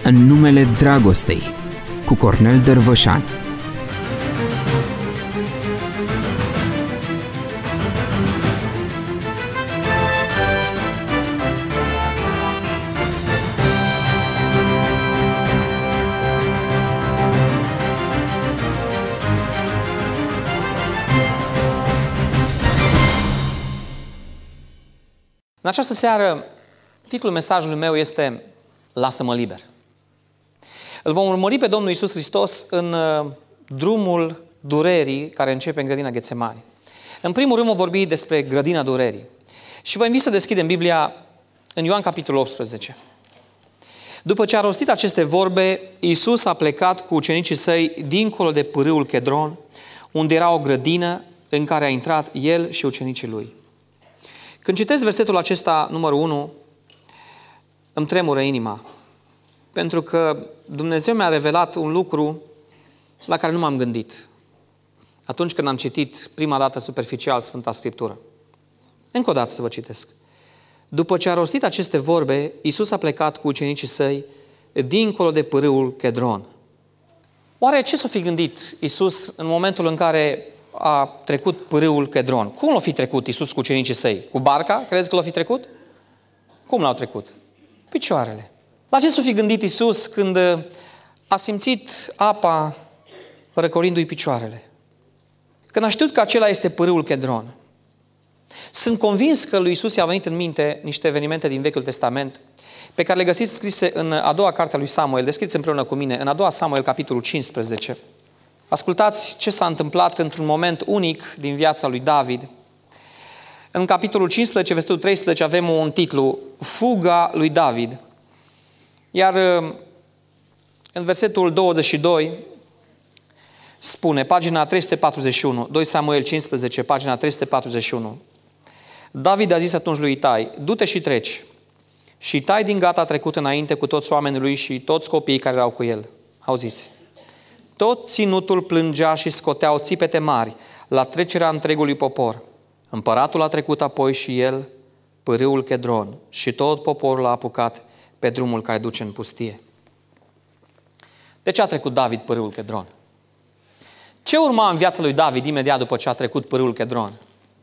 În numele dragostei, cu Cornel Dărvășan. În această seară, titlul mesajului meu este Lasă-mă liber. Îl vom urmări pe Domnul Iisus Hristos în drumul durerii care începe în grădina Ghetsemani. În primul rând vom vorbi despre grădina durerii. Și vă invit să deschidem Biblia în Ioan capitolul 18. După ce a rostit aceste vorbe, Iisus a plecat cu ucenicii săi dincolo de pârâul Chedron, unde era o grădină în care a intrat el și ucenicii lui. Când citesc versetul acesta, numărul 1, îmi tremură inima, pentru că Dumnezeu mi-a revelat un lucru la care nu m-am gândit atunci când am citit prima dată superficial Sfânta Scriptură. Încă o dată să vă citesc. După ce a rostit aceste vorbe, Iisus a plecat cu ucenicii săi dincolo de pârâul Chedron. Oare ce s-a fi gândit Iisus în momentul în care a trecut pârâul Chedron? Cum l-a fi trecut Iisus cu ucenicii săi? Cu barca? Credeți că l-a fi trecut? Cum l-au trecut? Picioarele. La ce s-a fi gândit Iisus când a simțit apa răcorindu-i picioarele? Când a știut că acela este pârâul Chedron. Sunt convins că lui Iisus i-a venit în minte niște evenimente din Vechiul Testament pe care le găsiți scrise în a doua carte a lui Samuel. Descrieți împreună cu mine în a doua Samuel, capitolul 15. Ascultați ce s-a întâmplat într-un moment unic din viața lui David. În capitolul 15, versetul 13, avem un titlu, Fuga lui David. Iar în versetul 22 spune, pagina 341, 2 Samuel 15, pagina 341. David a zis atunci lui Itai, du-te și treci. Și Itai din Gat a trecut înainte cu toți oamenii lui și toți copiii care erau cu el. Auziți? Tot ținutul plângea și scoteau țipete mari la trecerea întregului popor. Împăratul a trecut apoi și el pârâul Chedron și tot poporul a apucat pe drumul care duce în pustie. De ce a trecut David pârâul Chedron? Ce urma în viața lui David imediat după ce a trecut pârâul Chedron?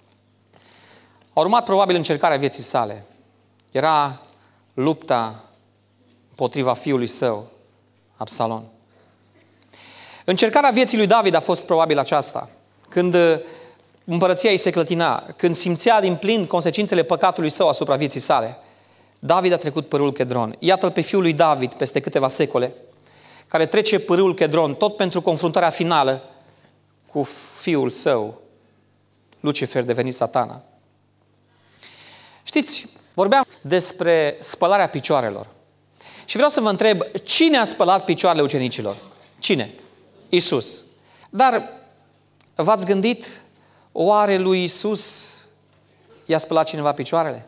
A urmat probabil încercarea vieții sale. Era lupta împotriva fiului său, Absalom. Încercarea vieții lui David a fost probabil aceasta. Când împărăția îi se clătina, când simțea din plin consecințele păcatului său asupra vieții sale, David a trecut pârâul Chedron. Iată-l pe fiul lui David peste câteva secole, care trece pârâul Chedron tot pentru confruntarea finală cu fiul său, Lucifer, devenit Satana. Știți, vorbeam despre spălarea picioarelor. Și vreau să vă întreb, cine a spălat picioarele ucenicilor? Cine? Iisus. Dar v-ați gândit, oare lui Iisus i-a spălat cineva picioarele?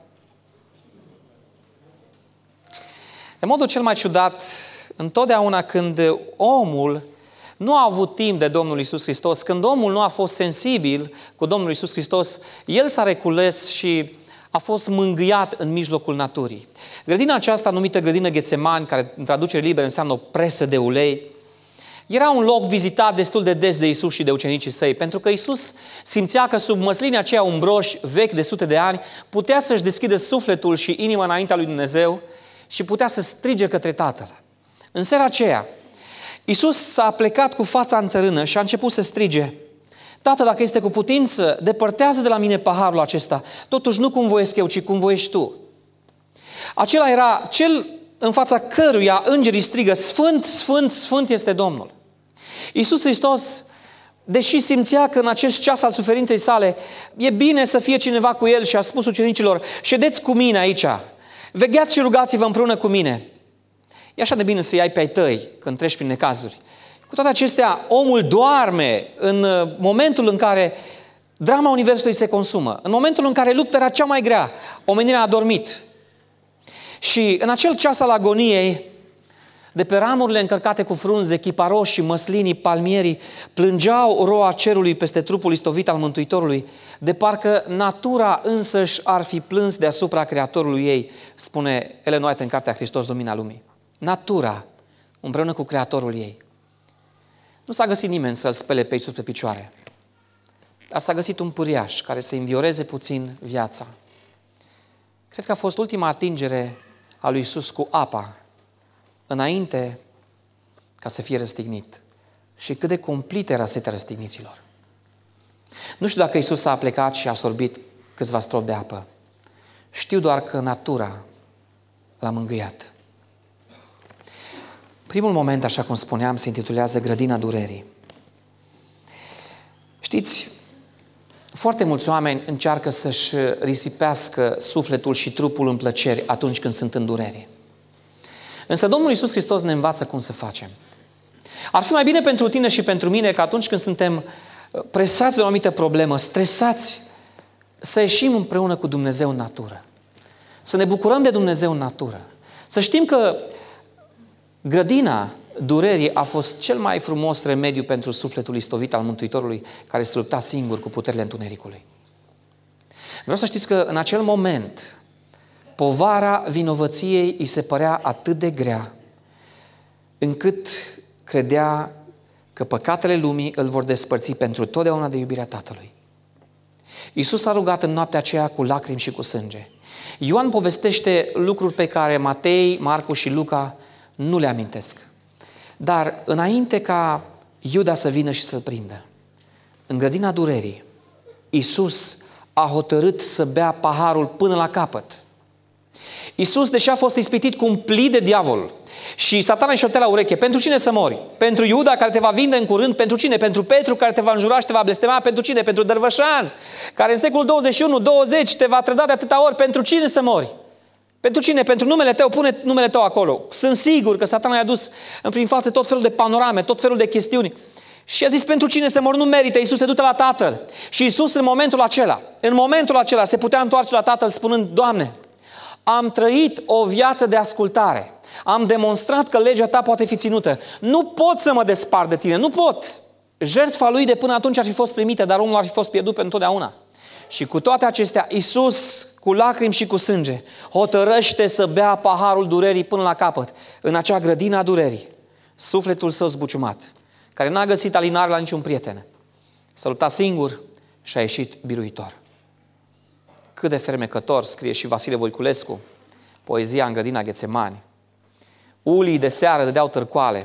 În modul cel mai ciudat, întotdeauna când omul nu a avut timp de Domnul Iisus Hristos, când omul nu a fost sensibil cu Domnul Iisus Hristos, el s-a recules și a fost mângâiat în mijlocul naturii. Grădina aceasta, numită grădină Ghetsemani, care în traducere liberă înseamnă o presă de ulei, era un loc vizitat destul de des de Iisus și de ucenicii săi, pentru că Iisus simțea că sub măslinii aceia umbroși, vechi de sute de ani, putea să-și deschidă sufletul și inima înaintea lui Dumnezeu și putea să strige către Tatăl. În seara aceea, Iisus s-a plecat cu fața în țărână și a început să strige, Tată, dacă este cu putință, depărtează de la mine paharul acesta, totuși nu cum voiesc eu, ci cum voiești tu. Acela era cel în fața căruia îngerii strigă, Sfânt, Sfânt, Sfânt este Domnul. Iisus Hristos, deși simțea că în acest ceas al suferinței sale e bine să fie cineva cu el și a spus ucenicilor, ședeți cu mine aici, vegheați și rugați-vă împreună cu mine. E așa de bine să-i ai pe ai tăi când treci prin necazuri. Cu toate acestea, omul doarme în momentul în care drama Universului se consumă, în momentul în care lupta era cea mai grea, omenirea a dormit. Și în acel ceas al agoniei, de pe ramurile încărcate cu frunze, chiparoșii, măslinii, palmierii, plângeau roa cerului peste trupul istovit al Mântuitorului, de parcă natura însăși ar fi plâns deasupra Creatorului ei, spune Ellen White în cartea Hristos, Lumina Lumii. Natura împreună cu Creatorul ei. Nu s-a găsit nimeni să-L spele pe Iisus pe picioare, dar s-a găsit un pâriaș care să învioreze puțin viața. Cred că a fost ultima atingere a lui Iisus cu apa, înainte ca să fie răstignit. Și cât de cumplită era setea răstigniților. Nu știu dacă Iisus a plecat și a sorbit câțiva stropi de apă. Știu doar că natura l-a mângâiat. Primul moment, așa cum spuneam, se intitulează Grădina Durerii. Știți, foarte mulți oameni încearcă să-și risipească sufletul și trupul în plăceri atunci când sunt în durere. Însă Domnul Iisus Hristos ne învață cum să facem. Ar fi mai bine pentru tine și pentru mine că atunci când suntem presați de o anumită problemă, stresați, să ieșim împreună cu Dumnezeu în natură. Să ne bucurăm de Dumnezeu în natură. Să știm că grădina durerii a fost cel mai frumos remediu pentru sufletul istovit al Mântuitorului, care se lupta singur cu puterile întunericului. Vreau să știți că în acel moment povara vinovăției îi se părea atât de grea, încât credea că păcatele lumii îl vor despărți pentru totdeauna de iubirea Tatălui. Iisus a rugat în noaptea aceea cu lacrimi și cu sânge. Ioan povestește lucruri pe care Matei, Marcu și Luca nu le amintesc. Dar înainte ca Iuda să vină și să-l prindă, în grădina durerii, Iisus a hotărât să bea paharul până la capăt. Iisus, deși a fost ispitit cumplit de diavol și Satana îi șoptea la ureche, pentru cine să mori? Pentru Iuda care te va vinde în curând? Pentru cine? Pentru Petru care te va înjura și te va blestema? Pentru cine? Pentru Dărvășan care în secolul 21-20 te va trăda de atâta ori? Pentru cine să mori? Pentru cine? Pentru numele tău, pune numele tău acolo. Sunt sigur că Satana i-a dus prin față tot felul de panorame, tot felul de chestiuni. Și a zis, pentru cine să mor? Nu merită, Iisus se duce la Tatăl. Și Iisus în momentul acela se putea întoarce la Tatăl spunând, Doamne, am trăit o viață de ascultare. Am demonstrat că legea ta poate fi ținută. Nu pot să mă despart de tine, nu pot. Jertfa lui de până atunci ar fi fost primită, dar omul ar fi fost pierdut pentru totdeauna. Și cu toate acestea, Iisus, cu lacrimi și cu sânge, hotărăște să bea paharul durerii până la capăt, în acea grădină a durerii. Sufletul său zbuciumat, care n-a găsit alinare la niciun prieten, s-a luptat singur și a ieșit biruitor. Cât de fermecător scrie și Vasile Voiculescu, poezia în grădina Ghețemani. Ulii de seară dădeau târcoale.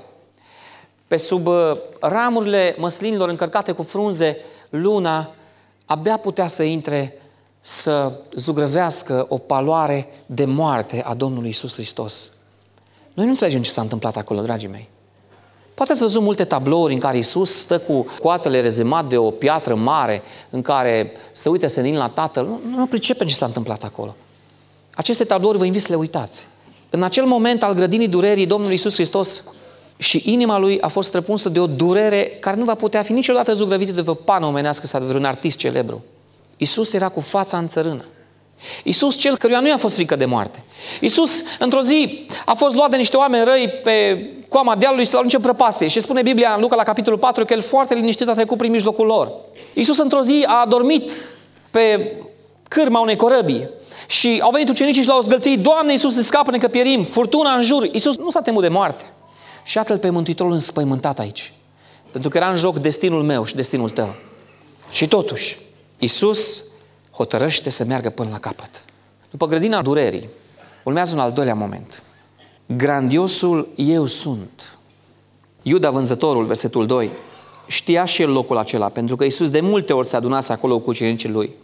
Pe sub ramurile măslinilor încărcate cu frunze, luna abia putea să intre să zugrăvească o paloare de moarte a Domnului Iisus Hristos. Noi nu înțelegem ce s-a întâmplat acolo, dragii mei. Poate ați văzut multe tablouri în care Iisus stă cu coatele rezemat de o piatră mare, în care se uită senin la Tatăl. Nu pricepem ce s-a întâmplat acolo. Aceste tablouri vă invit să le uitați. În acel moment al grădinii durerii, Domnul Iisus Hristos și inima lui a fost străpunsă de o durere care nu va putea fi niciodată zugrăvită de vreo pană omenească sau de vreun artist celebru. Iisus era cu fața în țărână. Iisus, cel căruia nu i-a fost frică de moarte. Iisus, într-o zi, a fost luat de niște oameni răi pe coama dealului și l-au aruncat în prăpastie. Și spune Biblia în Luca la capitolul 4 că el foarte liniștit a trecut prin mijlocul lor. Iisus, într-o zi, a adormit pe cârma unei corăbii. Și au venit ucenicii și l-au zgălțit. Doamne Iisuse, scapă-ne că pierim, furtuna în jur. Iisus nu s-a temut de moarte. Și iată-l pe Mântuitorul înspăimântat aici. Pentru că era în joc destinul meu și destinul tău. Și totuși, Iisus hotărăște să meargă până la capăt. După grădina durerii, urmează un al doilea moment. Grandiosul eu sunt. Iuda vânzătorul, versetul 2, știa și el locul acela, pentru că Iisus de multe ori se adunase acolo cu ucenicii lui.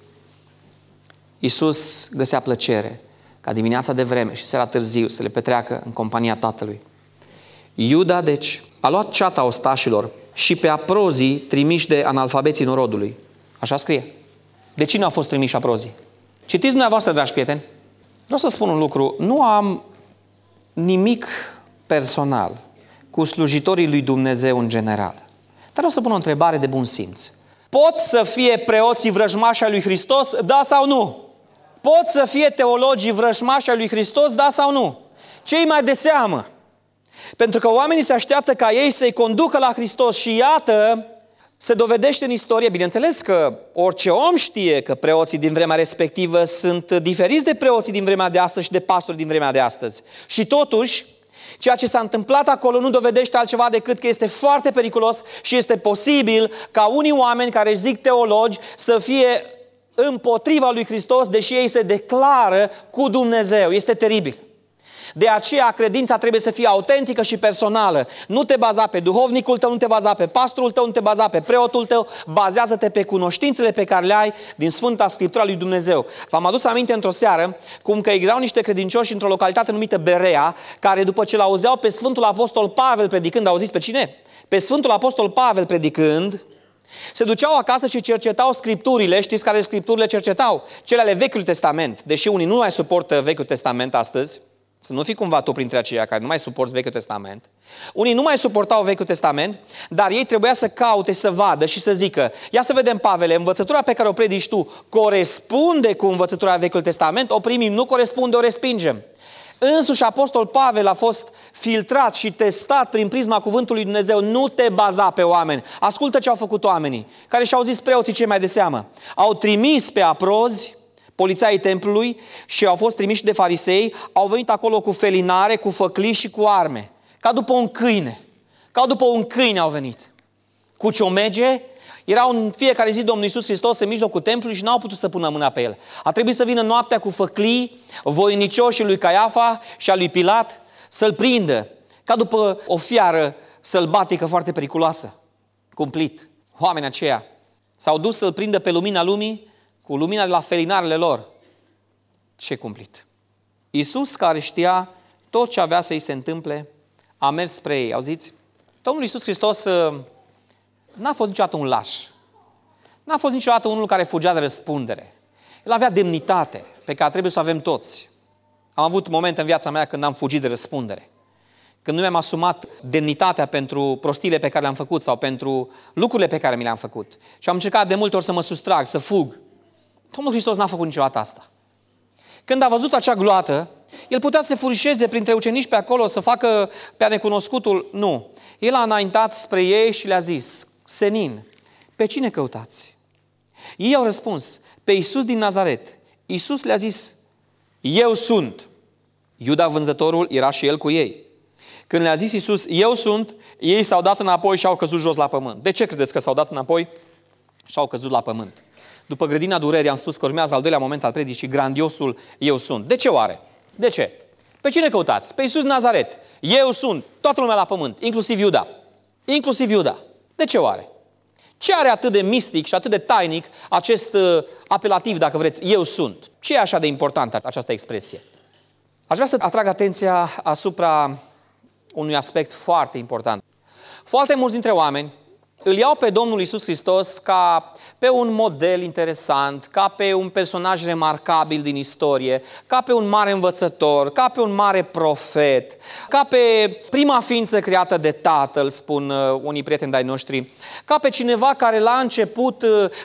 Iisus găsea plăcere ca dimineața de vreme și seara târziu să le petreacă în compania Tatălui. Iuda, deci, a luat ceata ostașilor și pe aprozii trimiși de analfabeții norodului. Așa scrie. De cine au fost trimiși aprozii? Citiți dumneavoastră, dragi prieteni. Vreau să spun un lucru. Nu am nimic personal cu slujitorii lui Dumnezeu în general. Dar vreau să pun o întrebare de bun simț. Pot să fie preoții vrăjmași ai lui Hristos, da sau nu? Pot să fie teologii vrăjmași ai lui Hristos, da sau nu? Ce-i mai de seamă? Pentru că oamenii se așteaptă ca ei să-i conducă la Hristos și iată, se dovedește în istorie, bineînțeles că orice om știe că preoții din vremea respectivă sunt diferiți de preoții din vremea de astăzi și de pastori din vremea de astăzi. Și totuși, Ceea ce s-a întâmplat acolo nu dovedește altceva decât că este foarte periculos și este posibil ca unii oameni care își zic teologi să fie împotriva lui Hristos, deși ei se declară cu Dumnezeu. Este teribil. De aceea credința trebuie să fie autentică și personală. Nu te baza pe duhovnicul tău, nu te baza pe pastorul tău, nu te baza pe preotul tău, bazează-te pe cunoștințele pe care le ai din Sfânta Scriptură a lui Dumnezeu. V-am adus aminte într-o seară cum că erau niște credincioși într-o localitate numită Berea, care după ce l-auzeau pe Sfântul Apostol Pavel predicând, auziți pe cine? Pe Sfântul Apostol Pavel predicând, se duceau acasă și cercetau Scripturile. Știți care Scripturile cercetau? Cele ale Vechiului Testament. Deși unii nu mai suportă Vechiul Testament astăzi, să nu fii cumva tu printre aceia care nu mai suporți Vechiul Testament. Unii nu mai suportau Vechiul Testament, dar ei trebuia să caute, să vadă și să zică: ia să vedem, Pavele, învățătura pe care o predici tu corespunde cu învățătura Vechiului Testament? O primim, nu corespunde, o respingem. Însuși Apostol Pavel a fost filtrat și testat prin prisma cuvântului Dumnezeu. Nu te baza pe oameni. Ascultă ce au făcut oamenii, care și-au zis preoții cei mai de seamă. Au trimis pe aprozi, polițaii templului, și au fost trimiși de farisei, au venit acolo cu felinare, cu făcliși și cu arme. Ca după un câine. Ca după un câine au venit. Cu ciomege, erau în fiecare zi Domnul Iisus Hristos în mijlocul templului și n-au putut să pună mâna pe el. A trebuit să vină noaptea cu făclii, voinicioșii lui Caiafa și a lui Pilat să-l prindă. Ca după o fiară sălbatică foarte periculoasă. Cumplit. Oamenii aceia s-au dus să-l prindă pe lumina lumii, cu lumina de la felinarele lor. Ce cumplit! Iisus, care știa tot ce avea să-i se întâmple, a mers spre ei. Auziți? Domnul Iisus Hristos n-a fost niciodată un laș. N-a fost niciodată unul care fugea de răspundere. El avea demnitate pe care trebuie să o avem toți. Am avut momente în viața mea când am fugit de răspundere. Când nu mi-am asumat demnitatea pentru prostiile pe care le-am făcut sau pentru lucrurile pe care mi le-am făcut. Și am încercat de multe ori să mă sustrag, să fug. Domnul Hristos n-a făcut niciodată asta. Când a văzut acea gloată, el putea să se furișeze printre ucenici pe acolo, să facă pe necunoscutul. Nu. El a înaintat spre ei și le-a zis: senin, pe cine căutați? Ei au răspuns: pe Iisus din Nazaret. Iisus le-a zis: eu sunt. Iuda vânzătorul era și el cu ei. Când le-a zis Iisus: eu sunt, ei s-au dat înapoi și au căzut jos la pământ. De ce credeți că s-au dat înapoi și au căzut la pământ? După grădina durerii am spus că urmează al doilea moment al predicii, grandiosul eu sunt. De ce oare? De ce? Pe cine căutați? Pe Iisus Nazaret. Eu sunt. Toată lumea la pământ, inclusiv Iuda. Inclusiv Iuda. De ce oare? Ce are atât de mistic și atât de tainic acest apelativ, dacă vreți, eu sunt? Ce e așa de importantă această expresie? Aș vrea să atrag atenția asupra unui aspect foarte important. Foarte mulți dintre oameni îl iau pe Domnul Iisus Hristos ca pe un model interesant, ca pe un personaj remarcabil din istorie, ca pe un mare învățător, ca pe un mare profet, ca pe prima ființă creată de Tatăl, spun unii prieteni de-ai noștri, ca pe cineva care la început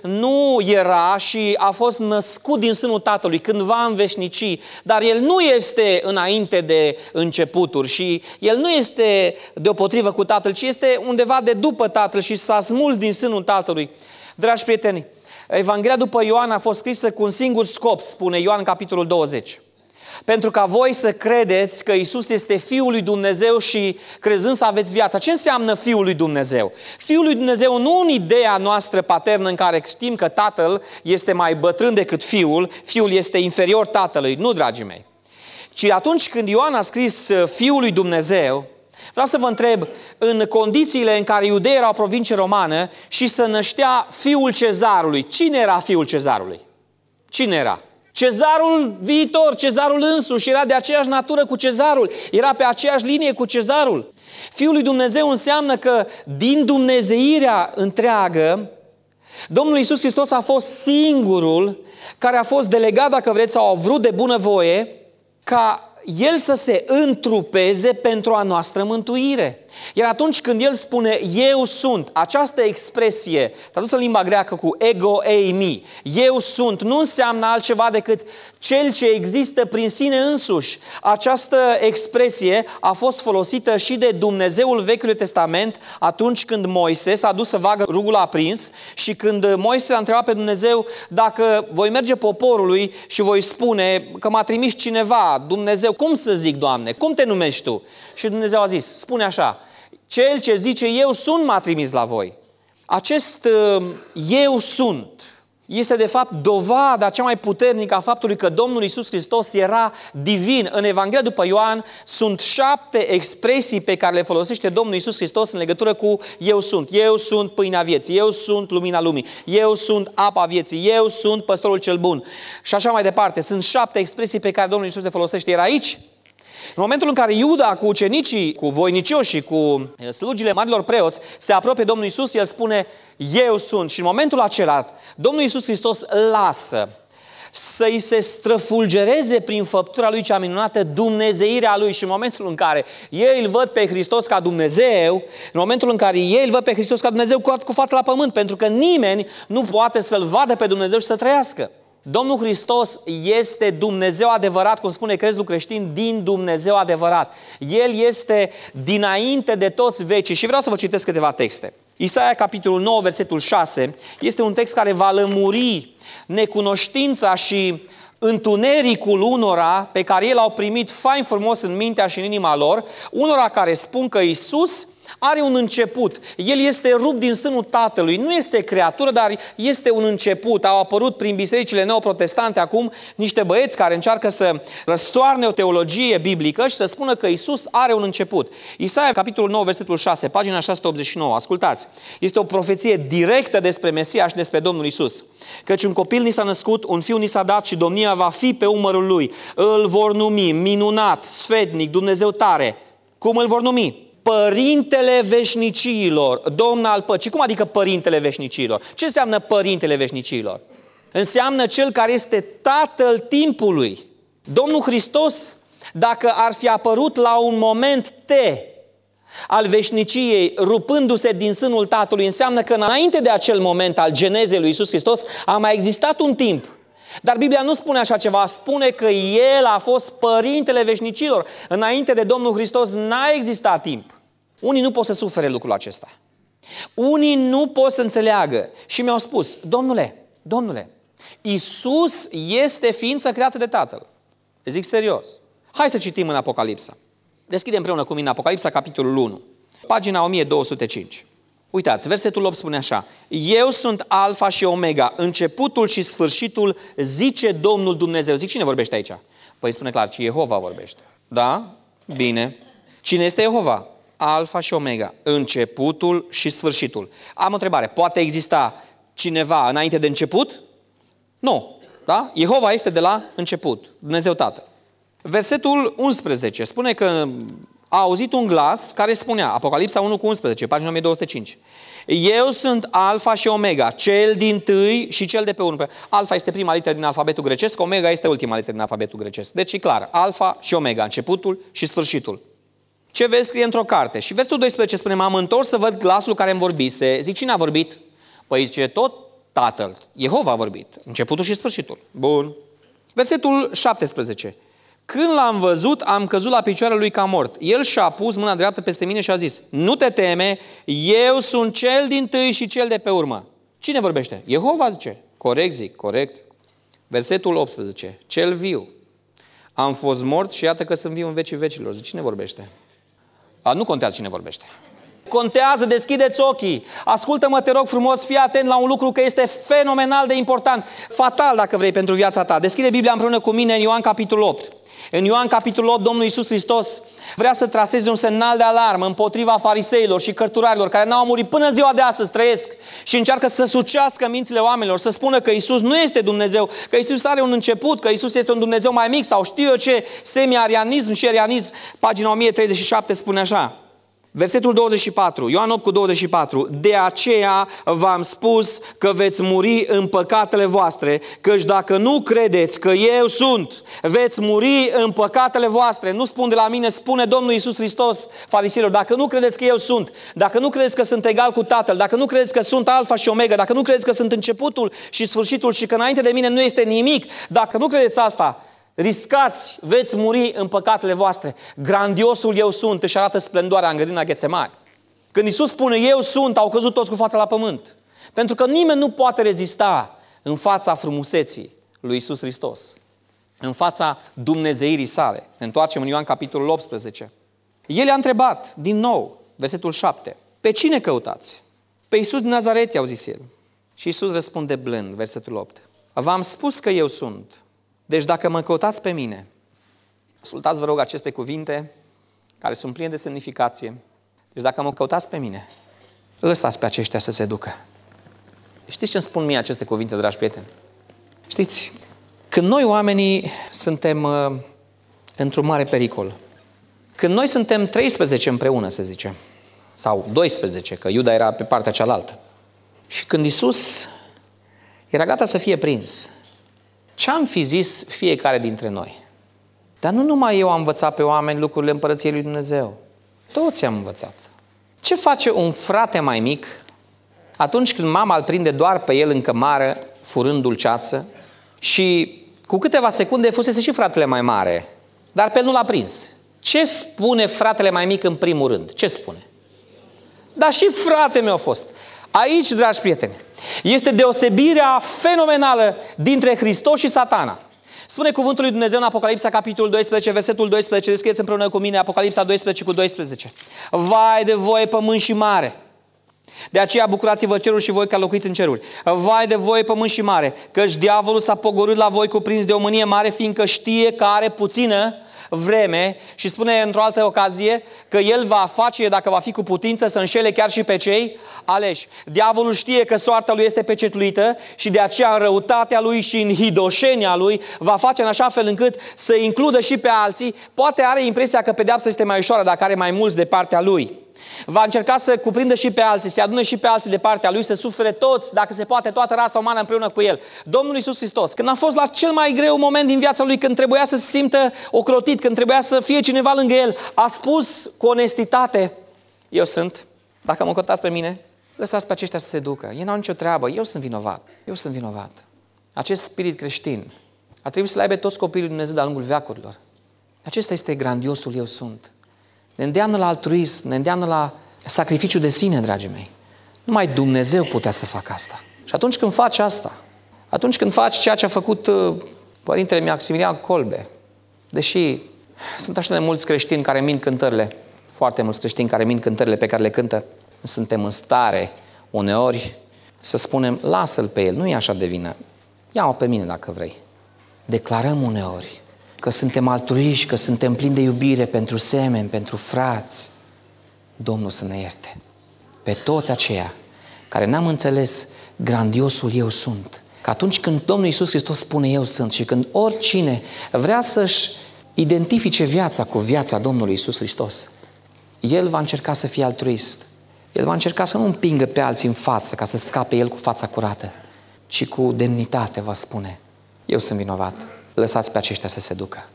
nu era și a fost născut din sânul Tatălui, cândva în veșnicii, dar el nu este înainte de începuturi și el nu este deopotrivă cu Tatăl, ci este undeva de după Tatăl și s-a smuls din sânul Tatălui. Dragi prieteni, Evanghelia după Ioan a fost scrisă cu un singur scop, spune Ioan, capitolul 20. Pentru ca voi să credeți că Iisus este Fiul lui Dumnezeu și crezând să aveți viața. Ce înseamnă Fiul lui Dumnezeu? Fiul lui Dumnezeu nu în ideea noastră paternă în care știm că Tatăl este mai bătrân decât Fiul, Fiul este inferior Tatălui. Nu, dragii mei. Ci atunci când Ioan a scris Fiul lui Dumnezeu, vreau să vă întreb, în condițiile în care iudeii erau o provincie romană și se năștea fiul cezarului, cine era fiul cezarului? Cine era? Cezarul viitor, cezarul însuși, era de aceeași natură cu cezarul, era pe aceeași linie cu cezarul. Fiul lui Dumnezeu înseamnă că din dumnezeirea întreagă, Domnul Iisus Hristos a fost singurul care a fost delegat, dacă vreți, sau a vrut de bunăvoie, ca El să se întrupeze pentru a noastră mântuire. Iar atunci când El spune eu sunt, această expresie, tradusă în limba greacă cu ego eimi, eu sunt, nu înseamnă altceva decât Cel ce există prin sine însuși. Această expresie a fost folosită și de Dumnezeul Vechiului Testament atunci când Moise s-a dus să vadă rugul aprins și când Moise a întrebat pe Dumnezeu dacă voi merge poporului și voi spune că m-a trimis cineva, Dumnezeu, cum să zic, Doamne, cum te numești Tu? Și Dumnezeu a zis, spune așa, Cel ce zice eu sunt m-a trimis la voi. Acest eu sunt este de fapt dovada cea mai puternică a faptului că Domnul Iisus Hristos era divin. În Evanghelia după Ioan sunt 7 expresii pe care le folosește Domnul Iisus Hristos în legătură cu eu sunt. Eu sunt pâinea vieții, eu sunt lumina lumii, eu sunt apa vieții, eu sunt păstorul cel bun. Și așa mai departe. Sunt 7 expresii pe care Domnul Iisus le folosește. Era aici. În momentul în care Iuda cu ucenicii, cu voinicioșii, cu slugile marilor preoți se apropie Domnul Iisus, el spune eu sunt. Și în momentul acela Domnul Iisus Hristos lasă să-i se străfulgereze prin făptura Lui cea minunată dumnezeirea Lui. Și în momentul în care ei îl văd pe Hristos ca Dumnezeu, în momentul în care ei îl văd pe Hristos ca Dumnezeu cu fața la pământ, pentru că nimeni nu poate să-L vadă pe Dumnezeu și să trăiască. Domnul Hristos este Dumnezeu adevărat, cum spune crezul creștin, din Dumnezeu adevărat. El este dinainte de toți vecii. Și vreau să vă citesc câteva texte. Isaia, capitolul 9, versetul 6, este un text care va lămuri necunoștința și întunericul unora pe care ei l-au primit fain frumos în mintea și în inima lor, unora care spun că Iisus are un început. El este rupt din sânul Tatălui. Nu este creatură, dar este un început. Au apărut prin bisericile neoprotestante acum niște băieți care încearcă să răstoarne o teologie biblică și să spună că Iisus are un început. Isaia, capitolul 9, versetul 6, pagina 689. Ascultați. Este o profeție directă despre Mesia și despre Domnul Iisus. Căci un copil ni s-a născut, un fiu ni s-a dat și domnia va fi pe umărul lui. Îl vor numi minunat, sfetnic, Dumnezeu tare. Cum îl vor numi? Părintele veșniciilor, Domn al păcii. Cum adică Părintele veșniciilor? Ce înseamnă Părintele veșniciilor? Înseamnă Cel care este Tatăl timpului. Domnul Hristos, dacă ar fi apărut la un moment T al veșniciei, rupându-se din sânul Tatălui, înseamnă că înainte de acel moment al genezei lui Iisus Hristos a mai existat un timp. Dar Biblia nu spune așa ceva, spune că El a fost Părintele veșnicilor. Înainte de Domnul Hristos n-a existat timp. Unii nu pot să sufere lucrul acesta. Unii nu pot să înțeleagă. Și mi-au spus, Domnule, Iisus este ființă creată de Tatăl. Zic serios. Hai să citim în Apocalipsa. Deschidem împreună cu mine Apocalipsa, capitolul 1, pagina 1205. Uitați, versetul 8 spune așa: eu sunt Alfa și Omega, începutul și sfârșitul, zice Domnul Dumnezeu. Zic, cine vorbește aici? Păi spune clar, ci Jehova vorbește. Da? Bine. Cine este Jehova? Alfa și Omega, începutul și sfârșitul. Am o întrebare, poate exista cineva înainte de început? Nu. Da? Jehova este de la început, Dumnezeu Tatăl. Versetul 11 spune că a auzit un glas care spunea, Apocalipsa 1 cu 11, pagina 1205. Eu sunt Alfa și Omega, cel dintâi și cel de pe urmă. Alfa este prima literă din alfabetul grecesc, Omega este ultima literă din alfabetul grecesc. Deci e clar, Alfa și Omega, începutul și sfârșitul. Ce vezi scrie într-o carte. Și versetul 12 spune, m-am întors să văd glasul care îmi vorbise. Zic, cine a vorbit? Păi zice, tot Tatăl. Jehova a vorbit, începutul și sfârșitul. Bun. Versetul 17. Când l-am văzut, am căzut la picioarele lui ca mort. El și-a pus mâna dreaptă peste mine și a zis, nu te teme, eu sunt cel dintâi și cel de pe urmă. Cine vorbește? Jehova zice. Corect zic, corect. Versetul 18. Cel viu. Am fost mort și iată că sunt viu în vecii vecilor. Zice, cine vorbește? Nu contează cine vorbește. Contează, deschideți ochii. Ascultă-mă, te rog frumos, fii atent la un lucru că este fenomenal de important. Fatal, dacă vrei, pentru viața ta. Deschide Biblia împreună cu mine în Ioan capitolul 8. În Ioan capitolul 8, Domnul Iisus Hristos vrea să traseze un semnal de alarmă împotriva fariseilor și cărturarilor care n-au murit până ziua de astăzi, trăiesc și încearcă să sucească mințile oamenilor, să spună că Iisus nu este Dumnezeu, că Iisus are un început, că Iisus este un Dumnezeu mai mic sau știu eu ce, semi-arianism și arianism. Pagina 1037 spune așa. Versetul 24, Ioan 8:24. De aceea v-am spus că veți muri în păcatele voastre, căci dacă nu credeți că eu sunt, veți muri în păcatele voastre. Nu spun de la mine, spune Domnul Iisus Hristos fariseilor. Dacă nu credeți că eu sunt, dacă nu credeți că sunt egal cu Tatăl, dacă nu credeți că sunt Alfa și Omega, dacă nu credeți că sunt începutul și sfârșitul și că înainte de mine nu este nimic, dacă nu credeți asta, riscați, veți muri în păcatele voastre. Grandiosul eu sunt își arată splendoarea în grădina Ghetsemani. Când Iisus spune eu sunt, au căzut toți cu fața la pământ. Pentru că nimeni nu poate rezista în fața frumuseții lui Iisus Hristos, în fața dumnezeirii sale. Ne întoarcem în Ioan capitolul 18. El i-a întrebat din nou, versetul 7. Pe cine căutați? Pe Iisus din Nazaret, i-au zis el. Și Iisus răspunde blând, versetul 8. V-am spus că eu sunt. Deci dacă mă căutați pe mine, ascultați vă rog aceste cuvinte care sunt pline de semnificație. Deci dacă mă căutați pe mine, lăsați pe aceștia să se ducă. Știți ce îmi spun mie aceste cuvinte, dragi prieteni? Știți, când noi oamenii suntem într-un mare pericol, când noi suntem 13 împreună, să zicem, sau 12, că Iuda era pe partea cealaltă, și când Iisus era gata să fie prins, ce-am fi zis fiecare dintre noi? Dar nu numai eu am învățat pe oameni lucrurile Împărăției lui Dumnezeu. Toți am învățat. Ce face un frate mai mic atunci când mama îl prinde doar pe el în cămară, furând dulceață, și cu câteva secunde fusese și fratele mai mare, dar pe el nu l-a prins. Ce spune fratele mai mic în primul rând? Ce spune? Dar și frate meu a fost. Aici, dragi prieteni, este deosebirea fenomenală dintre Hristos și Satana. Spune cuvântul lui Dumnezeu în Apocalipsa, capitolul 12, versetul 12, descrieți împreună cu mine Apocalipsa 12:12. Vai de voi, pământ și mare! De aceea bucurați-vă ceruri și voi care locuiți în ceruri. Vai de voi, pământ și mare, căci diavolul s-a pogorât la voi cuprins de o mânie mare, fiindcă știe că are puțină vreme, și spune într-o altă ocazie că el va face, dacă va fi cu putință, să înșele chiar și pe cei aleși. Diavolul știe că soarta lui este pecetluită și de aceea în răutatea lui și în hidoșenia lui va face în așa fel încât să includă și pe alții. Poate are impresia că pedeapsa este mai ușoară dacă are mai mulți de partea lui. Va încerca să cuprindă și pe alții, să adune și pe alții de partea lui, să sufere toți, dacă se poate, toată rasa umană împreună cu el. Domnul Iisus Hristos, când a fost la cel mai greu moment din viața lui, când trebuia să se simtă ocrotit, când trebuia să fie cineva lângă el, a spus cu onestitate: eu sunt, dacă mă căutați pe mine, lăsați pe aceștia să se ducă. Ei n-au nicio treabă, eu sunt vinovat. Acest spirit creștin ar trebui să-l aibă toți copiii lui Dumnezeu de-a lungul veacurilor. Acesta este grandiosul eu sunt. Ne îndeamnă la altruism, ne îndeamnă la sacrificiu de sine, dragii mei. Numai Dumnezeu putea să facă asta. Și atunci când faci asta, atunci când faci ceea ce a făcut părintele Maximilian Kolbe, deși sunt așa de mulți creștini care mint cântările, foarte mulți creștini care mint cântările pe care le cântă, suntem în stare uneori să spunem: lasă-l pe el, nu e așa de vină, ia-mă pe mine dacă vrei. Declarăm uneori că suntem altruiști, că suntem plini de iubire pentru semeni, pentru frați. Domnul să ne ierte pe toți aceia care n-am înțeles grandiosul eu sunt. Că atunci când Domnul Iisus Hristos spune eu sunt și când oricine vrea să-și identifice viața cu viața Domnului Iisus Hristos, el va încerca să fie altruist. El va încerca să nu împingă pe alții în față ca să scape el cu fața curată, ci cu demnitate va spune: eu sunt vinovat, lăsați pe aceștia să se ducă.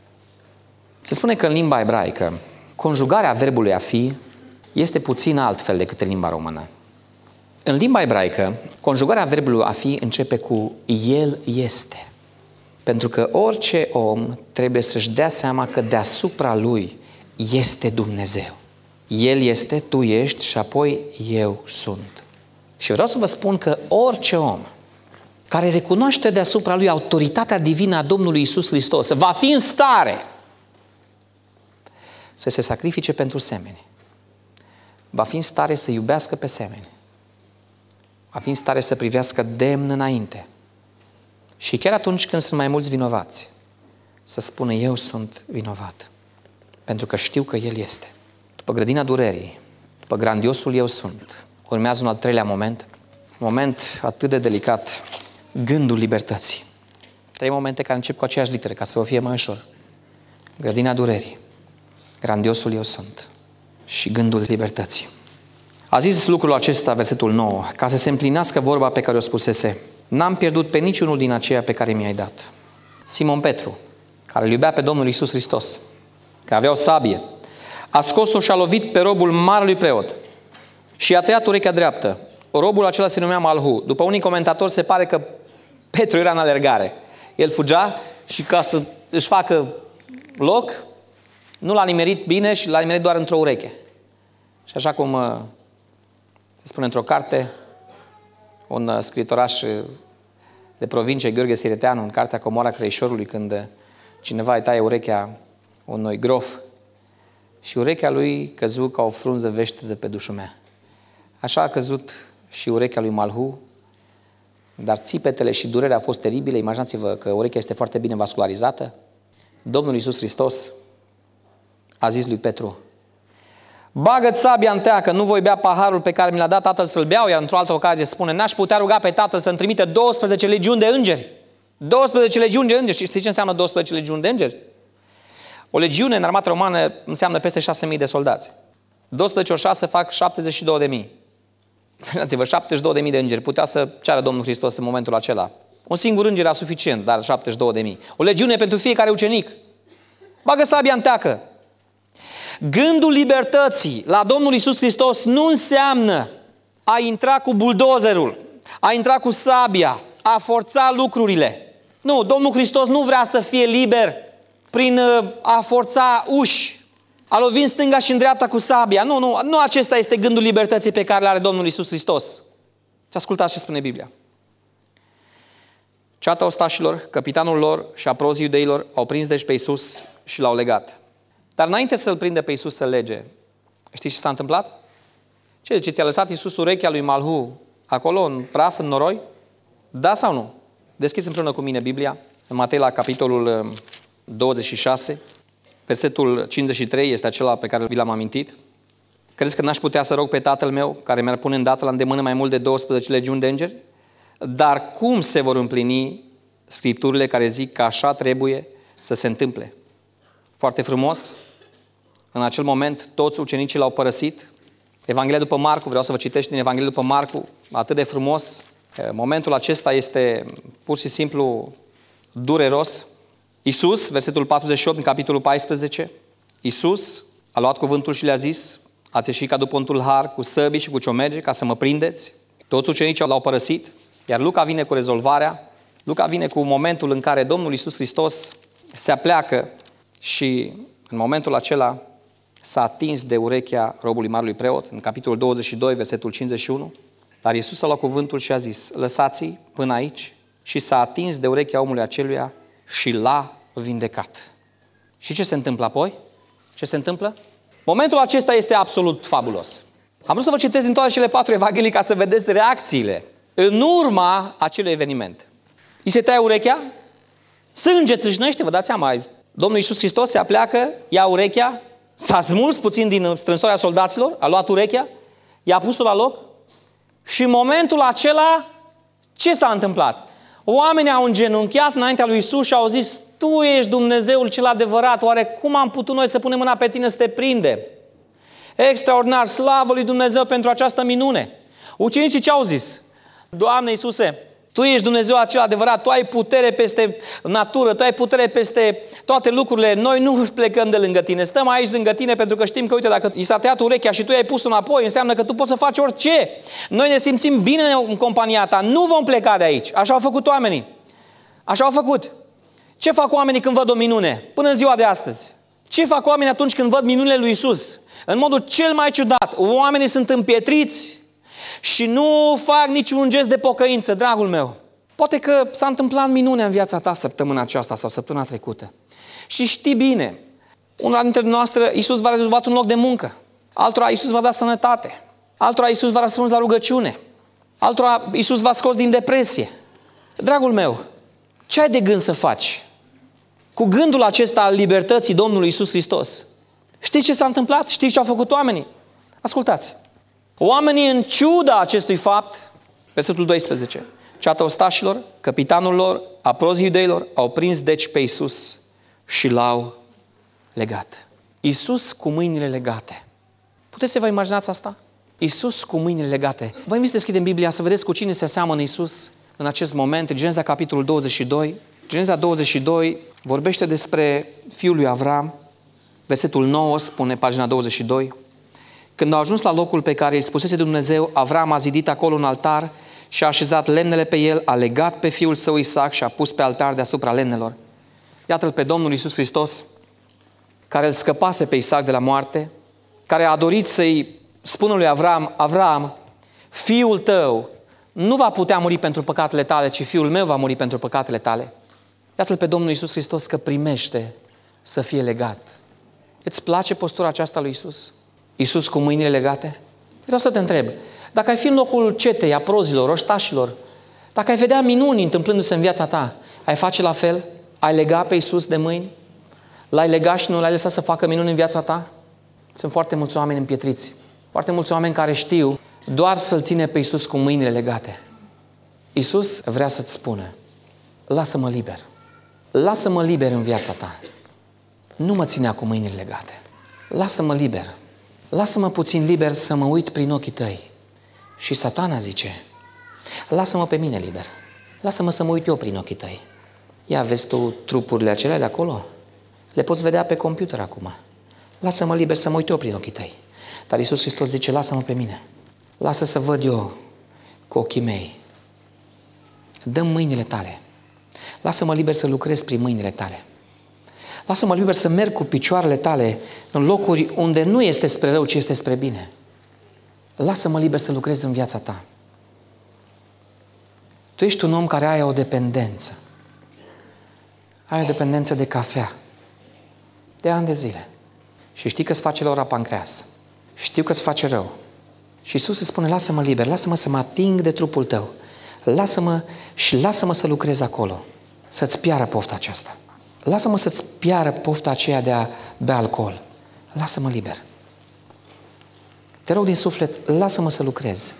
Se spune că în limba ebraică conjugarea verbului a fi este puțin altfel decât în limba română. În limba ebraică, conjugarea verbului a fi începe cu el este. Pentru că orice om trebuie să-și dea seama că deasupra lui este Dumnezeu. El este, tu ești și apoi eu sunt. Și vreau să vă spun că orice om care recunoaște deasupra lui autoritatea divină a Domnului Iisus Hristos va fi în stare să se sacrifice pentru semeni. Va fi în stare să iubească pe semeni. Va fi în stare să privească demn înainte. Și chiar atunci când sunt mai mulți vinovați, să spună: eu sunt vinovat. Pentru că știu că El este. După grădina durerii, după grandiosul eu sunt, urmează un al treilea moment atât de delicat: gândul libertății. 3 momente care încep cu aceeași literă, ca să vă fie mai ușor. Grădina durerii, grandiosul eu sunt și gândul libertății. A zis lucrul acesta, versetul 9, ca să se împlinească vorba pe care o spusese: n-am pierdut pe niciunul din aceia pe care mi-ai dat. Simon Petru, care îl iubea pe Domnul Iisus Hristos, care avea o sabie, a scos-o și a lovit pe robul marelui preot și i-a tăiat urechea dreaptă. Robul acela se numea Malhu. După unii comentatori se pare că Petru era în alergare. El fugea și ca să își facă loc, nu l-a nimerit bine și l-a nimerit doar într-o ureche. Și așa cum se spune într-o carte, un scriitoraș de provincie, Gheorghe Sireteanu, în cartea Comora Crăișorului, când cineva îi taie urechea unui grof și urechea lui căzu ca o frunză vește de pe dușumea. Așa a căzut și urechea lui Malhu, dar țipetele și durerea a fost teribile. Imaginați-vă că urechea este foarte bine vascularizată. Domnul Iisus Hristos a zis lui Petru: bagă-ți sabia în teacă, nu voi bea paharul pe care mi l-a dat Tatăl să-l beau. Iar într-o altă ocazie spune: n-aș putea ruga pe Tatăl să-mi trimite 12 legiuni de îngeri. 12 legiuni de îngeri. Și știți ce înseamnă 12 legiuni de îngeri? O legiune în armata romană înseamnă peste 6.000 de soldați. 12 ori 6 fac 72.000. Imaginați-vă, 72.000 de îngeri putea să ceară Domnul Hristos în momentul acela. Un singur înger era suficient, dar 72.000. O legiune pentru fiecare ucenic. Bagă sabia în teacă. Gândul libertății la Domnul Iisus Hristos nu înseamnă a intra cu buldozerul, a intra cu sabia, a forța lucrurile. Nu, Domnul Hristos nu vrea să fie liber prin a forța uși, a lovi în stânga și în dreapta cu sabia. Nu acesta este gândul libertății pe care le are Domnul Iisus Hristos. Și ascultați ce spune Biblia. Ceata ostașilor, capitanul lor și aprozii iudeilor au prins deci pe Iisus și l-au legat. Dar înainte să-l prindă pe Iisus să lege, știți ce s-a întâmplat? Ce zice, ți-a lăsat Iisus urechea lui Malhu acolo, în praf, în noroi? Da sau nu? Deschideți împreună cu mine Biblia, în Matei la capitolul 26, versetul 53, este acela pe care vi l-am amintit. Crezi că n-aș putea să rog pe Tatăl meu, care mi-ar pune îndată la îndemână mai mult de 12 legiuni de îngeri? Dar cum se vor împlini Scripturile care zic că așa trebuie să se întâmple? Foarte frumos. În acel moment toți ucenicii l-au părăsit. Evanghelia după Marcu, vreau să vă citesc din Evanghelia după Marcu, atât de frumos. Momentul acesta este pur și simplu dureros. Iisus, versetul 48 în capitolul 14, Iisus a luat cuvântul și le-a zis: ați ieșit ca după un tulhar cu săbii și cu ciomege ca să mă prindeți. Toți ucenicii l-au părăsit, iar Luca vine cu rezolvarea. Luca vine cu momentul în care Domnul Iisus Hristos se apleacă și în momentul acela s-a atins de urechea robului marelui preot, în capitolul 22, versetul 51. Dar Iisus a luat cuvântul și a zis: lăsați-i până aici, și s-a atins de urechea omului aceluia și l-a vindecat. Și ce se întâmplă apoi? Ce se întâmplă? Momentul acesta este absolut fabulos. Am vrut să vă citesc din toate cele 4 evanghelii ca să vedeți reacțiile în urma acelui eveniment. Îi se taie urechea, sânge țâșnește, vă dați seama, Domnul Iisus Hristos se apleacă, ia urechea, s-a smuls puțin din strânsoarea soldaților, a luat urechea, i-a pus-o la loc și în momentul acela ce s-a întâmplat? Oamenii au îngenunchiat înaintea lui Iisus și au zis: tu ești Dumnezeul cel adevărat, oare cum am putut noi să punem mâna pe tine să te prindem? Extraordinar, slavă lui Dumnezeu pentru această minune. Ucenicii ce au zis? Doamne Iisuse, Tu ești Dumnezeu acela adevărat, Tu ai putere peste natură, Tu ai putere peste toate lucrurile. Noi nu plecăm de lângă Tine, stăm aici lângă Tine pentru că știm că, uite, dacă i s-a tăiat urechea și Tu i-ai pus înapoi, înseamnă că Tu poți să faci orice. Noi ne simțim bine în compania Ta, nu vom pleca de aici. Așa au făcut oamenii. Așa au făcut. Ce fac oamenii când văd o minune? Până în ziua de astăzi. Ce fac oamenii atunci când văd minunile lui Iisus? În modul cel mai ciudat, oamenii sunt împietriți și nu fac niciun gest de pocăință, dragul meu. Poate că s-a întâmplat minune în viața ta săptămâna aceasta sau săptămâna trecută. Și știi bine, unul dintre noastre, Iisus v-a rezolvat un loc de muncă. Altora Iisus v-a dat sănătate. Altora Iisus v-a răspuns la rugăciune. Altora Iisus v-a scos din depresie. Dragul meu, ce ai de gând să faci cu gândul acesta al libertății Domnului Iisus Hristos? Știți ce s-a întâmplat? Știți ce au făcut oamenii? Ascultați. Oamenii, în ciuda acestui fapt, versetul 12, ceata ostașilor, capitanul lor, aprozii iudeilor, au prins deci pe Iisus și l-au legat. Iisus cu mâinile legate. Puteți să vă imaginați asta? Iisus cu mâinile legate. Vă invit să deschidem Biblia să vedeți cu cine se seamănă Iisus în acest moment. Geneza capitolul 22. Geneza 22 vorbește despre fiul lui Avram. Versetul 9 spune, pagina 22. Când au ajuns la locul pe care îi spusese Dumnezeu, Avram a zidit acolo un altar și a așezat lemnele pe el, a legat pe fiul său Isaac și a pus pe altar deasupra lemnelor. Iată-l pe Domnul Iisus Hristos, care îl scăpase pe Isaac de la moarte, care a dorit să-i spună lui Avram, Avram, fiul tău nu va putea muri pentru păcatele tale, ci fiul meu va muri pentru păcatele tale. Iată-l pe Domnul Iisus Hristos că primește să fie legat. Îți place postura aceasta lui Iisus? Iisus cu mâinile legate? Vreau să te întreb, dacă ai fi în locul cetei, a prozilor, oștașilor, dacă ai vedea minuni întâmplându-se în viața ta, ai face la fel? Ai lega pe Iisus de mâini? L-ai legat și nu l-ai lăsat să facă minuni în viața ta? Sunt foarte mulți oameni împietriți, foarte mulți oameni care știu doar să-L ține pe Iisus cu mâinile legate. Iisus vrea să-ți spună, lasă-mă liber. Lasă-mă liber în viața ta. Nu mă ținea cu mâinile legate. Lasă-mă liber. Lasă-mă puțin liber să mă uit prin ochii tăi. Și Satana zice, lasă-mă pe mine liber. Lasă-mă să mă uit eu prin ochii tăi. Ia, vezi tu trupurile acelea de acolo? Le poți vedea pe computer acum. Lasă-mă liber să mă uit eu prin ochii tăi. Dar Iisus Hristos zice, lasă-mă pe mine. Lasă să văd eu cu ochii mei. Dă-mi mâinile tale. Lasă-mă liber să lucrez prin mâinile tale. Lasă-mă liber să merg cu picioarele tale în locuri unde nu este spre rău, ci este spre bine. Lasă-mă liber să lucrez în viața ta. Tu ești un om care ai o dependență. Ai o dependență de cafea. De ani de zile. Și știi că îți face rău la pancreas. Știu că îți face rău. Și Iisus îți spune, lasă-mă liber, lasă-mă să mă ating de trupul tău. Lasă-mă și lasă-mă să lucrez acolo. Să-ți piară pofta aceasta. Lasă-mă să-ți piară pofta aceea de a bea alcool. Lasă-mă liber. Te rog din suflet, lasă-mă să lucrez.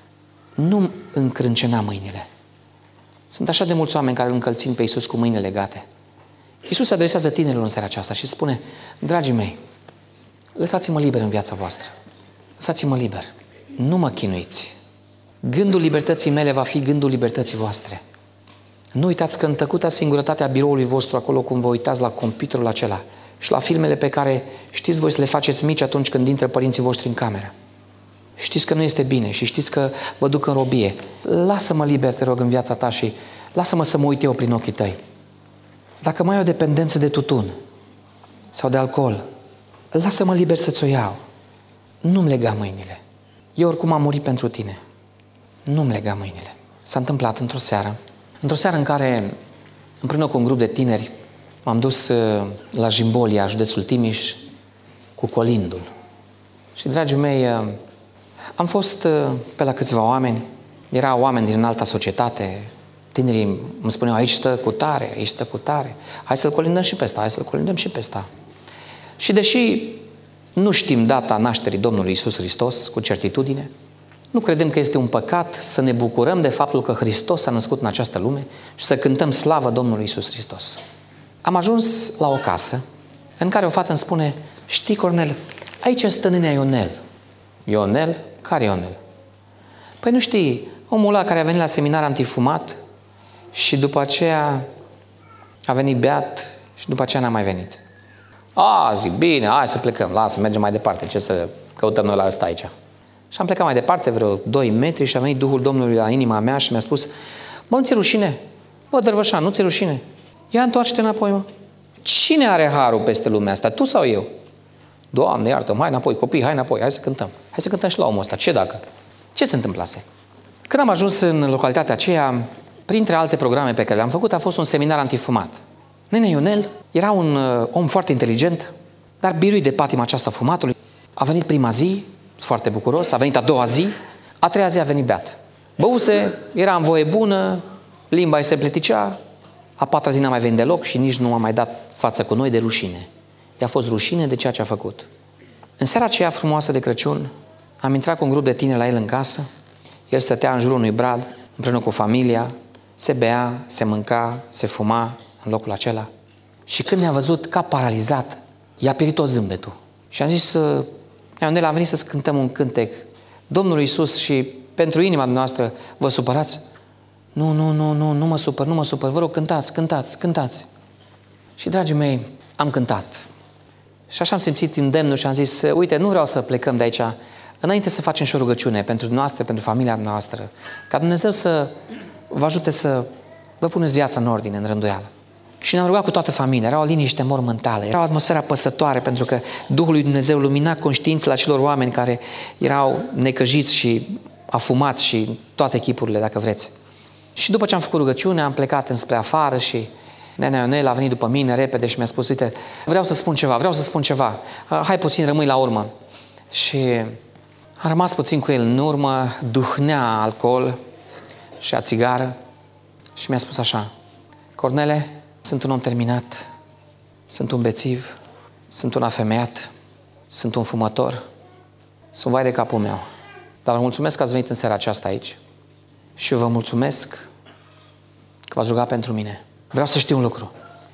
Nu încrâncena mâinile. Sunt așa de mulți oameni care îl încălțin pe Iisus cu mâinile legate. Iisus se adresează tinerilor în seara aceasta și spune, dragii mei, lăsați-mă liber în viața voastră. Lăsați-mă liber. Nu mă chinuiți. Gândul libertății mele va fi gândul libertății voastre. Nu uitați că în tăcuta singurătatea biroului vostru, acolo cum vă uitați la computerul acela și la filmele pe care știți voi să le faceți mici atunci când intră părinții voștri în cameră. Știți că nu este bine și știți că vă duc în robie. Lasă-mă liber, te rog, în viața ta și lasă-mă să mă uit eu prin ochii tăi. Dacă mai ai o dependență de tutun sau de alcool, lasă-mă liber să-ți o iau. Nu-mi lega mâinile. Eu oricum am murit pentru tine. Nu-mi lega mâinile. S-a întâmplat într-o seară în care, împreună cu un grup de tineri, m-am dus la Jimbolia, județul Timiș, cu colindul. Și, dragii mei, am fost pe la câțiva oameni, erau oameni din alta societate, tinerii îmi spuneau, aici stă cu tare, aici stă cu tare, hai să-l colindăm și pe ăsta, hai să-l colindăm și pe ăsta. Și deși nu știm data nașterii Domnului Iisus Hristos cu certitudine, nu credem că este un păcat să ne bucurăm de faptul că Hristos s-a născut în această lume și să cântăm slavă Domnului Iisus Hristos. Am ajuns la o casă în care o fată îmi spune, știi, Cornel, aici stă nenea Ionel. Ionel? Care Ionel? Păi nu știi, omul ăla care a venit la seminar antifumat și după aceea a venit beat și după aceea n-a mai venit. Zic, bine, hai să plecăm, lasă, mergem mai departe, ce să căutăm noi la ăsta aici. Și am plecat mai departe, vreo 2 metri și a venit Duhul Domnului la inima mea și mi-a spus, bă, nu ți-e rușine? Bă, Dărvășan, nu ți-e rușine? Ia întoarce-te înapoi, mă. Cine are harul peste lumea asta, tu sau eu? Doamne, iartă-mă, hai înapoi, copii, hai înapoi, hai să cântăm. Hai să cântăm și la omul ăsta, ce dacă? Ce se întâmplase? Când am ajuns în localitatea aceea, printre alte programe pe care le-am făcut, a fost un seminar antifumat. Nene Ionel era un om foarte inteligent, dar biruit de patima aceasta fumatului. A venit prima zi, foarte bucuros, a venit a doua zi, a treia zi a venit beat. Băuse, era în voie bună, limba îi se pleticea, a patra zi n-a mai venit deloc și nici nu a mai dat față cu noi de rușine. I-a fost rușine de ceea ce a făcut. În seara aceea frumoasă de Crăciun, am intrat cu un grup de tineri la el în casă, el stătea în jurul unui brad, împreună cu familia, se bea, se mânca, se fuma în locul acela. Și când ne-a văzut ca paralizat, i-a pierit tot zâmbetul. Și am zis, Ionel, am venit să cântăm un cântec Domnului Iisus și pentru inima noastră vă supărați? Nu mă supăr, vă rog, cântați. Și, dragii mei, am cântat. Și așa am simțit îndemnul și am zis, uite, nu vreau să plecăm de aici, înainte să facem și o rugăciune pentru noastră, pentru familia noastră, ca Dumnezeu să vă ajute să vă puneți viața în ordine, în rânduială. Și ne-am rugat cu toată familia, era o liniște mormântală, era o atmosferă apăsătoare, pentru că Duhul lui Dumnezeu lumina conștiințele acelor oameni care erau necăjiți și afumați și toate chipurile, dacă vreți. Și după ce am făcut rugăciune, am plecat înspre afară și nenea Ionel a venit după mine repede și mi-a spus, uite, vreau să spun ceva, hai puțin, rămâi la urmă. Și am rămas puțin cu el în urmă, duhnea alcool și a țigară și mi-a spus așa, Cornele, sunt un om terminat, sunt un bețiv, sunt un afemeiat, sunt un fumător, sunt vai de capul meu. Dar vă mulțumesc că ați venit în seara aceasta aici și vă mulțumesc că v-ați rugat pentru mine. Vreau să știu un lucru.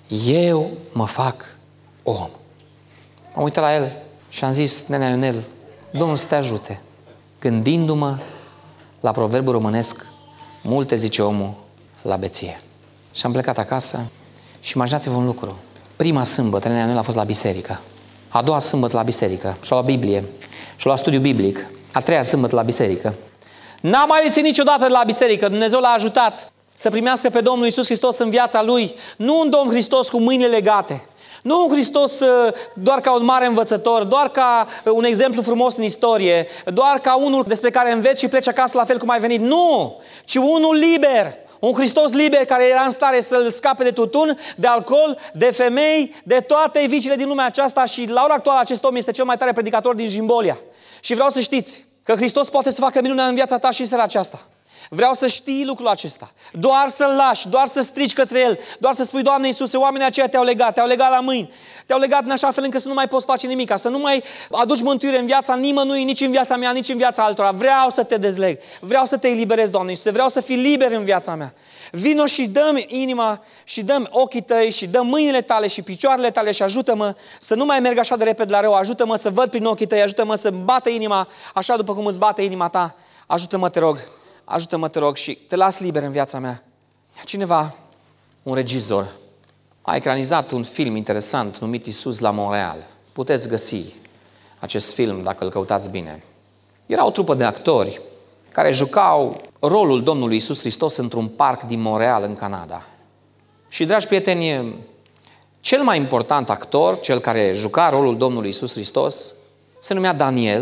Eu mă fac om. M-am uitat la el și am zis, nenea Ionel, Domnul să te ajute. Gândindu-mă la proverbul românesc, multe zice omul la beție. Și am plecat acasă și imaginați-vă un lucru. Prima sâmbătă, nenea Ionel a fost la biserică. A doua sâmbătă la biserică și-a luat Biblie și-a luat studiu biblic. A treia sâmbătă la biserică. N-a mai lipsit niciodată de la biserică. Dumnezeu l-a ajutat să primească pe Domnul Iisus Hristos în viața lui. Nu un Domn Hristos cu mâinile legate. Nu un Hristos doar ca un mare învățător, doar ca un exemplu frumos în istorie, doar ca unul despre care înveți și pleci acasă la fel cum ai venit. Nu! Ci unul liber. Un Hristos liber care era în stare să-l scape de tutun, de alcool, de femei, de toate viciile din lumea aceasta și la ora actuală acest om este cel mai tare predicator din Jimbolia. Și vreau să știți că Hristos poate să facă minunea în viața ta și în seara aceasta. Vreau să știi lucrul acesta. Doar să-L lași, doar să strici către El, doar să spui, Doamne Iisuse, oamenii aceia te-au legat la mâini, te-au legat în așa fel încât să nu mai poți face nimic, să nu mai aduci mântuire în viața nimănui, nici în viața mea, nici în viața altora. Vreau să te dezleg, vreau să te eliberez, Doamne Iisuse, vreau să fii liber în viața mea. Vino și dă-mi inima și dă-mi ochii tăi și dă mâinile tale și picioarele tale și ajută-mă să nu mai merg așa de repede la rău, ajută-mă să văd prin ochii tăi, ajută-mă să-mi bată inima așa după cum îți bate inima ta. Ajută-mă, te rog. Ajută-mă, te rog, și te las liber în viața mea. Cineva, un regizor, a ecranizat un film interesant numit Iisus la Montreal. Puteți găsi acest film dacă îl căutați bine. Era o trupă de actori care jucau rolul Domnului Iisus Hristos într-un parc din Montreal, în Canada. Și, dragi prieteni, cel mai important actor, cel care juca rolul Domnului Iisus Hristos, se numea Daniel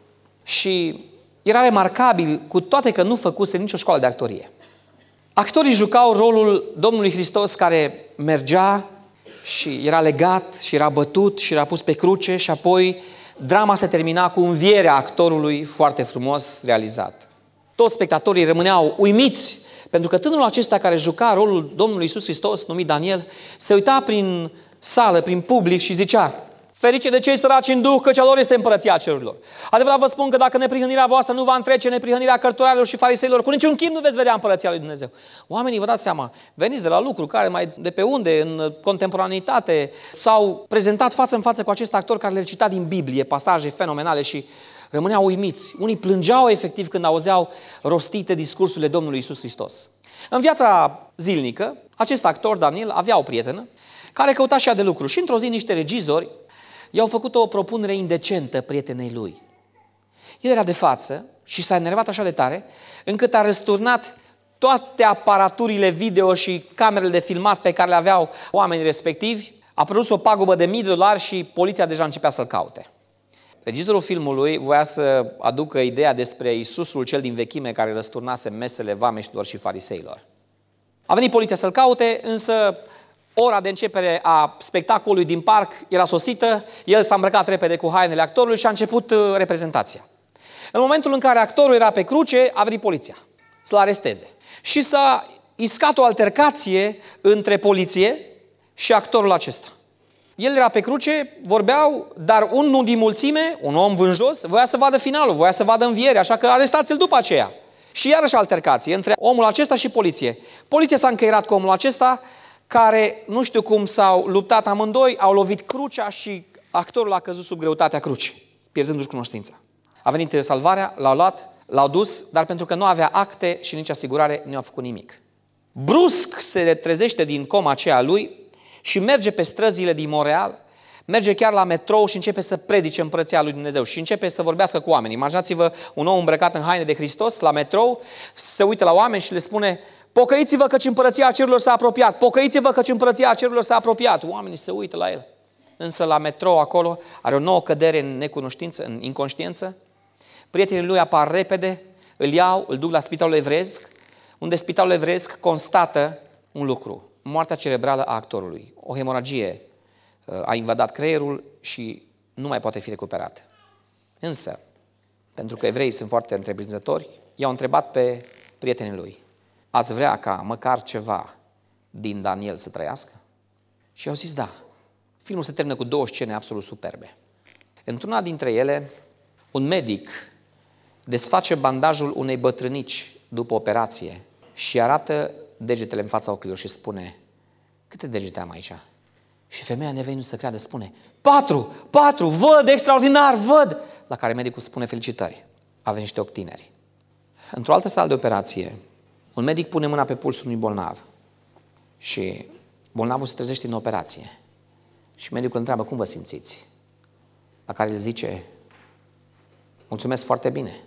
și era remarcabil, cu toate că nu făcuse nicio școală de actorie. Actorii jucau rolul Domnului Hristos care mergea și era legat și era bătut și era pus pe cruce și apoi drama se termina cu învierea actorului foarte frumos realizat. Toți spectatorii rămâneau uimiți pentru că tânărul acesta care juca rolul Domnului Iisus Hristos, numit Daniel, se uita prin sală, prin public și zicea: ferice de cei săraci în duh, căci a lor este împărăția cerurilor. Adevărat vă spun că dacă neprihănirea voastră nu va întrece neprihănirea cărturarilor și fariseilor, cu niciun chip nu veți vedea împărăția lui Dumnezeu. Oamenii, vă dați seama, veniți de la lucru, care mai de pe unde, în contemporaneitate, s-au prezentat față în față cu acest actor care le cita din Biblie, pasaje fenomenale și rămâneau uimiți. Unii plângeau efectiv când auzeau rostite discursurile Domnului Iisus Hristos. În viața zilnică, acest actor, Daniel, avea o prietenă care căuta și ea de lucru. Și într-o zi niște regizori i-au făcut o propunere indecentă prietenei lui. El era de față și s-a enervat așa de tare, încât a răsturnat toate aparaturile video și camerele de filmat pe care le aveau oamenii respectivi, a produs o pagubă de $1000 și poliția deja începea să-l caute. Regizorul filmului voia să aducă ideea despre Iisusul cel din vechime care răsturnase mesele vameștilor și fariseilor. A venit poliția să-l caute, însă ora de începere a spectacolului din parc era sosită, el s-a îmbrăcat repede cu hainele actorului și a început reprezentația. În momentul în care actorul era pe cruce, a venit poliția să-l aresteze. Și s-a iscat o altercație între poliție și actorul acesta. El era pe cruce, vorbeau, dar unul din mulțime, un om vânjos, voia să vadă finalul, voia să vadă învierea, așa că arestați-l după aceea. Și iarăși altercație între omul acesta și poliție. Poliția s-a încăierat cu omul acesta, care nu știu cum s-au luptat amândoi, au lovit crucea și actorul a căzut sub greutatea crucii. pierzându-și cunoștința. A venit salvarea, l-au luat, l-au dus, dar pentru că nu avea acte și nici asigurare, nu a făcut nimic. Brusc se trezește din coma aceea lui și merge pe străzile din Montreal, merge chiar la metrou și începe să predice împărăția lui Dumnezeu și începe să vorbească cu oamenii. Imaginați-vă un om îmbrăcat în haine de Hristos la metrou, se uită la oameni și le spune: pocăiți-vă căci împărăția cerurilor s-a apropiat, pocăiți-vă căci împărăția cerurilor s-a apropiat. Oamenii se uită la el. Însă la metrou acolo are o nouă cădere în necunoștință, în inconștiență. Prietenii lui apar repede, îl iau, îl duc la spitalul evresc, unde spitalul evresc constată un lucru: moartea cerebrală a actorului. O hemoragie a invadat creierul și nu mai poate fi recuperat. Însă, pentru că evreii sunt foarte întreprinzători, i-au întrebat pe prietenii lui: ați vrea ca măcar ceva din Daniel să trăiască? Și au zis da. Filmul se termină cu 2 scene absolut superbe. Într-una dintre ele, un medic desface bandajul unei bătrânici după operație și arată degetele în fața ochilor și spune: câte degete am aici? Și femeia, neveindu să creadă, spune: 4, văd, extraordinar, văd! La care medicul spune: felicitări, aveți niște ochi tineri. Într-o altă sală de operație, un medic pune mâna pe pulsul unui bolnav și bolnavul se trezește în operație. Și medicul întreabă: cum vă simțiți? La care el zice: mulțumesc foarte bine.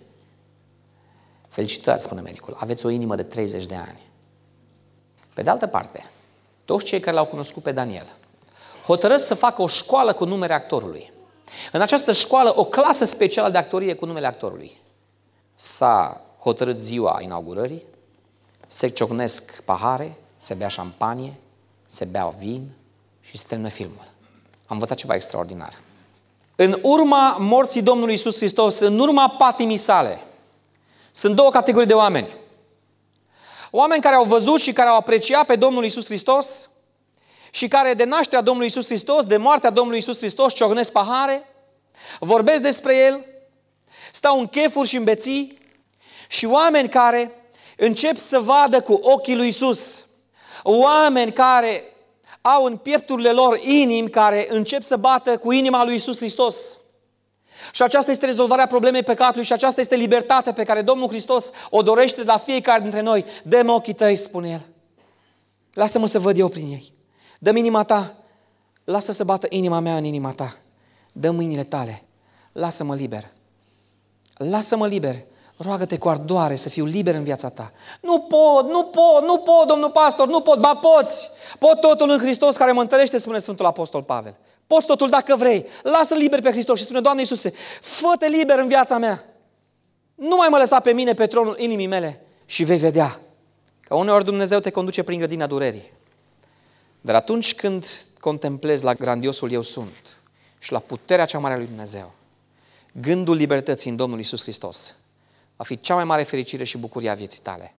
Felicitări, spune medicul, aveți o inimă de 30 de ani. Pe de altă parte, toți cei care l-au cunoscut pe Daniel hotărăsc să facă o școală cu numele actorului. În această școală, o clasă specială de actorie cu numele actorului. S-a hotărât ziua inaugurării, se ciocnesc pahare, se bea șampanie, se bea vin și se termină filmul. Am învățat ceva extraordinar. În urma morții Domnului Iisus Hristos, în urma patimii sale, sunt 2 categorii de oameni. Oameni care au văzut și care au apreciat pe Domnul Iisus Hristos și care de nașterea Domnului Iisus Hristos, de moartea Domnului Iisus Hristos, ciocnesc pahare, vorbesc despre El, stau în chefuri și în beții, și oameni care încep să vadă cu ochii lui Iisus, oameni care au în piepturile lor inimi care încep să bată cu inima lui Iisus Hristos. Și aceasta este rezolvarea problemei păcatului și aceasta este libertatea pe care Domnul Hristos o dorește de la fiecare dintre noi. Dă-mi ochii tăi, spune El. Lasă-mă să văd eu prin ei. Dă-mi inima ta. Lasă să bată inima mea în inima ta. Dă mâinile tale. Lasă-mă liber. Lasă-mă liber. Roagă-te cu ardoare să fiu liber în viața ta. Nu pot, domnul pastor, nu pot, ba poți. Pot totul în Hristos care mă întărește, spune Sfântul Apostol Pavel. Poți totul dacă vrei. Lasă liber pe Hristos și spune: Doamne Iisuse, fă-te liber în viața mea. Nu mai mă lăsa pe mine pe tronul inimii mele și vei vedea că uneori Dumnezeu te conduce prin grădina durerii. Dar atunci când contemplezi la grandiosul Eu Sunt și la puterea cea mare a lui Dumnezeu, gândul libertății în Domnul Iisus Hristos va fi cea mai mare fericire și bucurie a vieții tale.